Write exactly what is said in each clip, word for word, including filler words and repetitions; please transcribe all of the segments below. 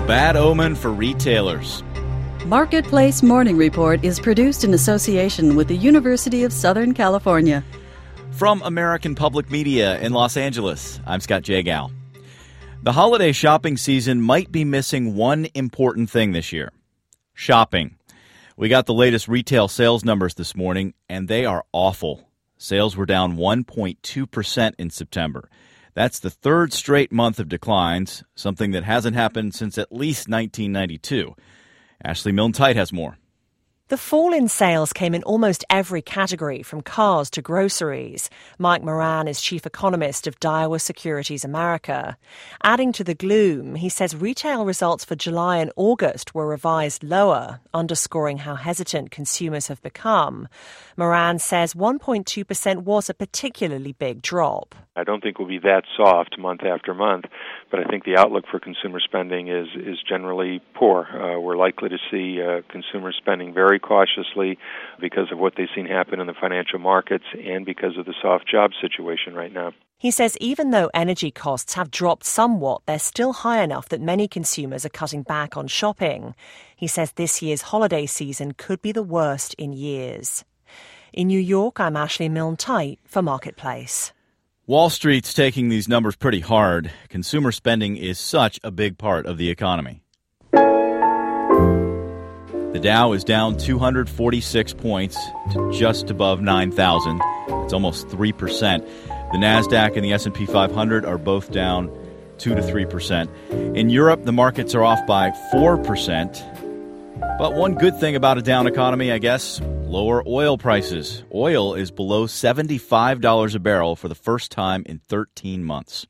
bad omen for retailers. Marketplace Morning Report is produced in association with the University of Southern California. From American Public Media in Los Angeles, I'm Scott Jagow. The holiday shopping season might be missing one important thing this year: shopping. We got the latest retail sales numbers this morning, and they are awful. Sales were down one point two percent in September. That's the third straight month of declines, something that hasn't happened since at least nineteen ninety-two. Ashley Milne-Tite has more. The fall in sales came in almost every category, from cars to groceries. Mike Moran is chief economist of Daiwa Securities America. Adding to the gloom, he says retail results for July and August were revised lower, underscoring how hesitant consumers have become. Moran says one point two percent was a particularly big drop. I don't think we'll be that soft month after month, but I think the outlook for consumer spending is is generally poor. Uh, we're likely to see uh, consumer spending very cautiously because of what they've seen happen in the financial markets and because of the soft job situation right now. He says even though energy costs have dropped somewhat, they're still high enough that many consumers are cutting back on shopping. He says this year's holiday season could be the worst in years. In New York, I'm Ashley Milne-Tite for Marketplace. Wall Street's taking these numbers pretty hard. Consumer spending is such a big part of the economy. The Dow is down two hundred forty-six points to just above nine thousand. It's almost three percent. The NASDAQ and the S and P five hundred are both down two to three percent. In Europe, the markets are off by four percent. But one good thing about a down economy, I guess, lower oil prices. Oil is below seventy-five dollars a barrel for the first time in thirteen months.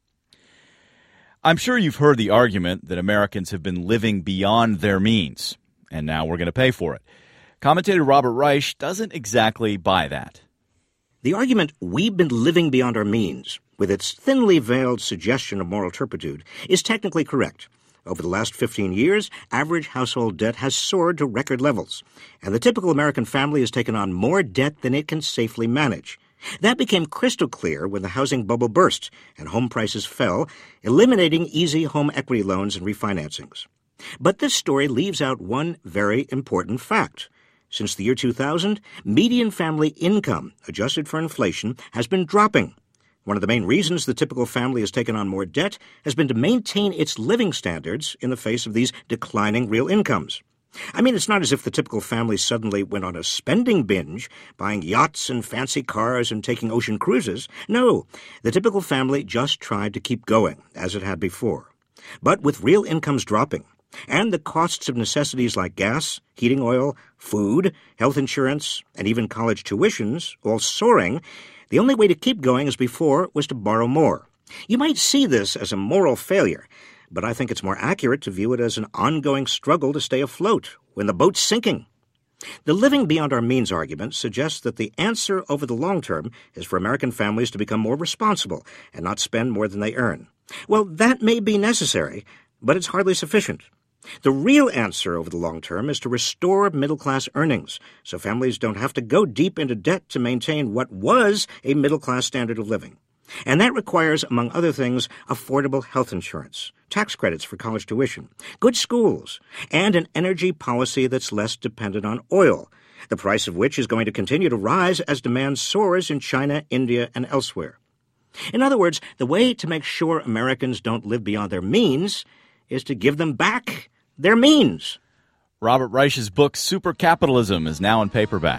I'm sure you've heard the argument that Americans have been living beyond their means, and now we're going to pay for it. Commentator Robert Reich doesn't exactly buy that. The argument, we've been living beyond our means, with its thinly veiled suggestion of moral turpitude, is technically correct. Over the last fifteen years, average household debt has soared to record levels, and the typical American family has taken on more debt than it can safely manage. That became crystal clear when the housing bubble burst and home prices fell, eliminating easy home equity loans and refinancings. But this story leaves out one very important fact. Since the year two thousand, median family income, adjusted for inflation, has been dropping. One of the main reasons the typical family has taken on more debt has been to maintain its living standards in the face of these declining real incomes. I mean, it's not as if the typical family suddenly went on a spending binge, buying yachts and fancy cars and taking ocean cruises. No, the typical family just tried to keep going, as it had before. But with real incomes dropping, and the costs of necessities like gas, heating oil, food, health insurance, and even college tuitions all soaring, the only way to keep going as before was to borrow more. You might see this as a moral failure, but I think it's more accurate to view it as an ongoing struggle to stay afloat when the boat's sinking. The living beyond our means argument suggests that the answer over the long term is for American families to become more responsible and not spend more than they earn. Well, that may be necessary, but it's hardly sufficient. The real answer over the long term is to restore middle-class earnings so families don't have to go deep into debt to maintain what was a middle-class standard of living. And that requires, among other things, affordable health insurance, tax credits for college tuition, good schools, and an energy policy that's less dependent on oil, the price of which is going to continue to rise as demand soars in China, India, and elsewhere. In other words, the way to make sure Americans don't live beyond their means is to give them back their means. Robert Reich's book, Supercapitalism, is now in paperback.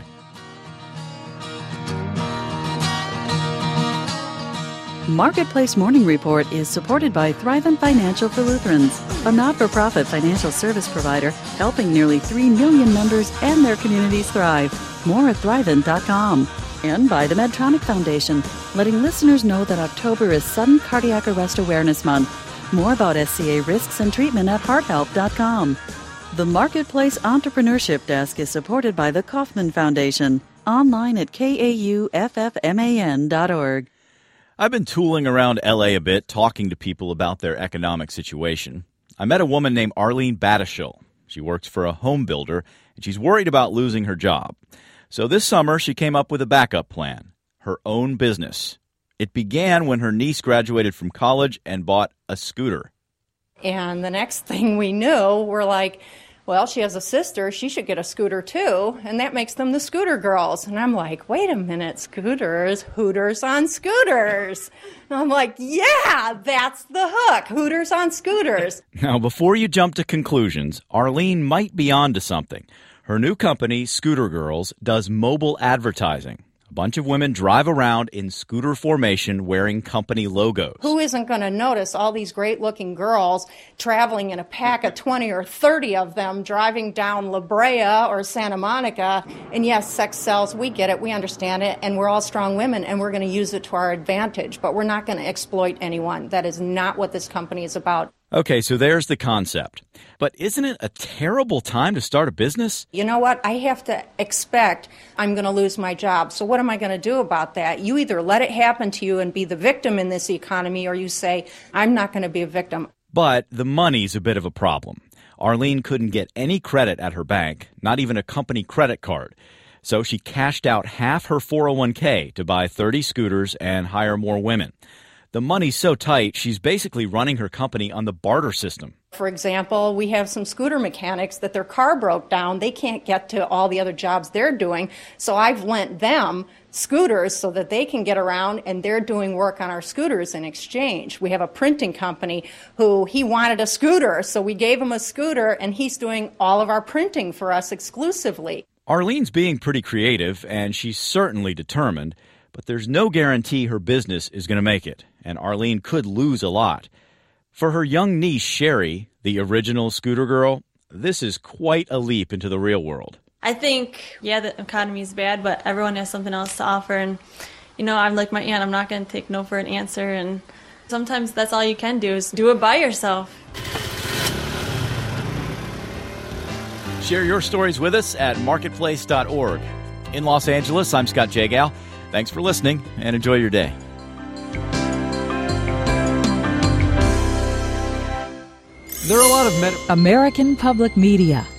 Marketplace Morning Report is supported by Thrivent Financial for Lutherans, a not-for-profit financial service provider helping nearly three million members and their communities thrive. More at thrivent dot com. And by the Medtronic Foundation, letting listeners know that October is Sudden Cardiac Arrest Awareness Month. More about S C A risks and treatment at heart help dot com. The Marketplace Entrepreneurship Desk is supported by the Kauffman Foundation. Online at K A U F F M A N dot org. I've been tooling around L A a bit, talking to people about their economic situation. I met a woman named Arlene Batishil. She works for a home builder, and she's worried about losing her job. So this summer, she came up with a backup plan, her own business. It began when her niece graduated from college and bought a scooter. And the next thing we knew, we're like, well, she has a sister, she should get a scooter too, and that makes them the scooter girls. And I'm like, wait a minute, scooters, Hooters on scooters. And I'm like, yeah, that's the hook, Hooters on scooters. Now, before you jump to conclusions, Arlene might be onto something. Her new company, Scooter Girls, does mobile advertising. A bunch of women drive around in scooter formation wearing company logos. Who isn't going to notice all these great-looking girls traveling in a pack of twenty or thirty of them driving down La Brea or Santa Monica? And yes, sex sells. We get it. We understand it. And we're all strong women, and we're going to use it to our advantage. But we're not going to exploit anyone. That is not what this company is about. Okay, so there's the concept. But isn't it a terrible time to start a business? You know what? I have to expect I'm going to lose my job. So what am I going to do about that? You either let it happen to you and be the victim in this economy, or you say, I'm not going to be a victim. But the money's a bit of a problem. Arlene couldn't get any credit at her bank, not even a company credit card. So she cashed out half her four oh one k to buy thirty scooters and hire more women. The money's so tight, she's basically running her company on the barter system. For example, we have some scooter mechanics that their car broke down. They can't get to all the other jobs they're doing. So I've lent them scooters so that they can get around, and they're doing work on our scooters in exchange. We have a printing company who he wanted a scooter, so we gave him a scooter, and he's doing all of our printing for us exclusively. Arlene's being pretty creative, and she's certainly determined, but there's no guarantee her business is going to make it, and Arlene could lose a lot. For her young niece, Sherry, the original scooter girl, this is quite a leap into the real world. I think, yeah, the economy is bad, but everyone has something else to offer. And, you know, I'm like my aunt. I'm not going to take no for an answer. And sometimes that's all you can do is do it by yourself. Share your stories with us at marketplace dot org. In Los Angeles, I'm Scott Jagal. Thanks for listening, and enjoy your day. There are a lot of med- American Public Media